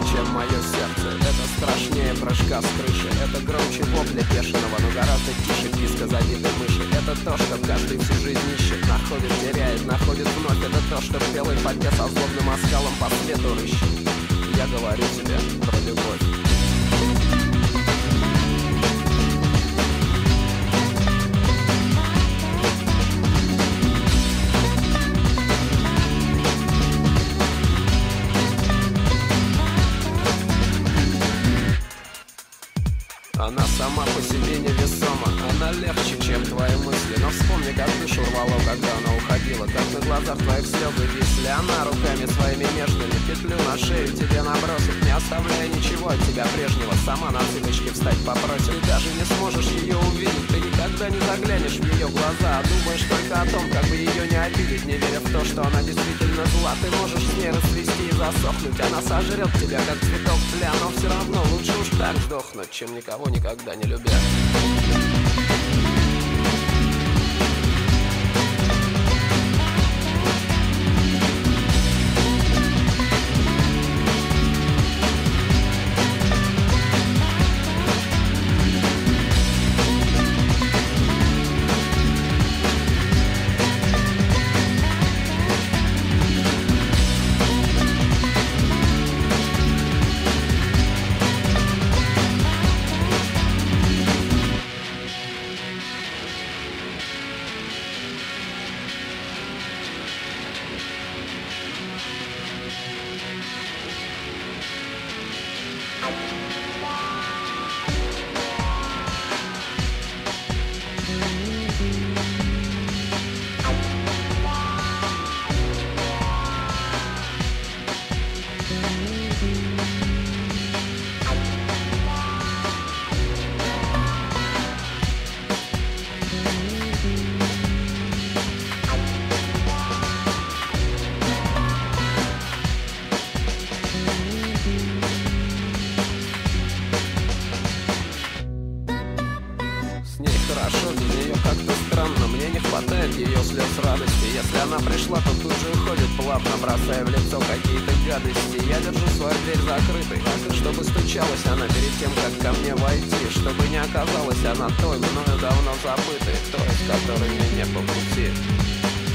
чем мое сердце. Это страшнее прыжка с крыши. Это громче вопля бешеного, но гораздо тише писка забитой мыши. Это то, что каждый всю жизнь ищет, находит, теряет, находит вновь. Это то, что в белой фольге со злобным оскалом по свету рыщет. Я говорю тебе про любовь. Она сама по себе невесома, она легче, чем твои мысли. Но вспомни, как душу рвало, когда она уходила, как на глазах твоих слезы висли. Она руками своими нежными петлю на шею тебе набросит, не оставляя ничего от тебя прежнего. Сама на цыпочки встать попросит. Ты даже не сможешь ее увидеть, ты никогда не заглянешь в ее глаза, а думаешь только о том, как бы ее не обидеть, не веря в то, что она действительно зла. Ты можешь с ней расцвести и засохнуть, она сожрет тебя, как цветок тля, но все равно лучше уж так сдохнуть, чем никого никогда не любя. Хорошо, без нее как-то странно. Мне не хватает ее слез радости. Если она пришла, то тут же уходит плавно, бросая в лицо какие-то гадости. Я держу свою дверь закрытой, чтобы стучалась она перед тем, как ко мне войти, чтобы не оказалась она той, мною давно забытой, той, с которой мне не по пути.